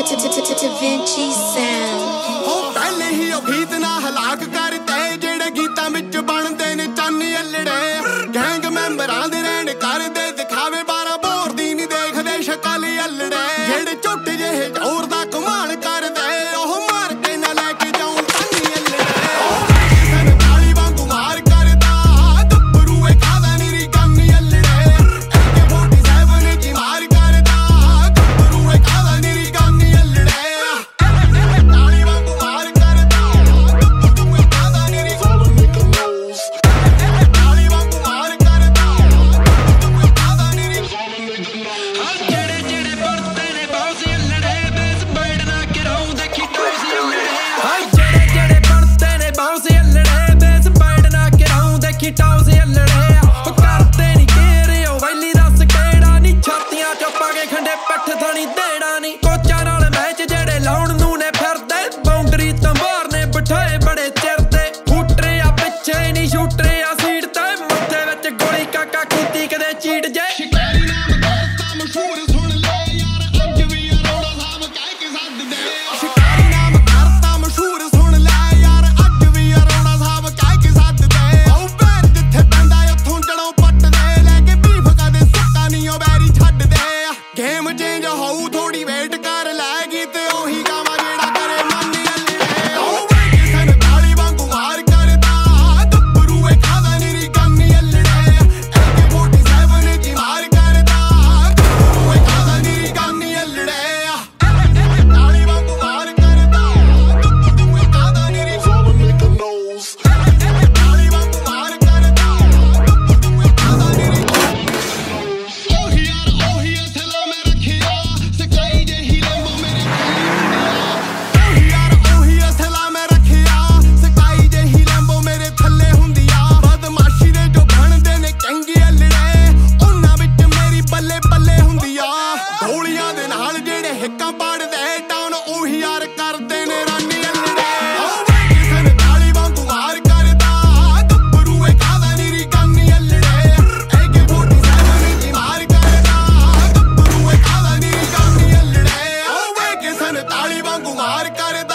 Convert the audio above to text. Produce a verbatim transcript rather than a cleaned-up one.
Vinci sound. हो पहले ही ओ गीत ना हलाक करते जेड़े गीतां विच बनदे ने चन्नी अल्लड़े गैंग मैंबरां दे रहण करदे दिखावे बारह बोर दी नहीं देखदे शक्ल अल्लड़े जेड़े झोटे जेहे जोर दा कमाल करदे ओह मार के ना लेके जाऊं चन्नी अल्लड़े सन ताली वांगू मार करदा गब्बरू ए कादा नीरी गन्नी अल्लड़े ए के सैंतालीस जी मार करदा गब्बरू ए कादा नीरी गन्नी अल्लड़े ताली वांगू मार करदा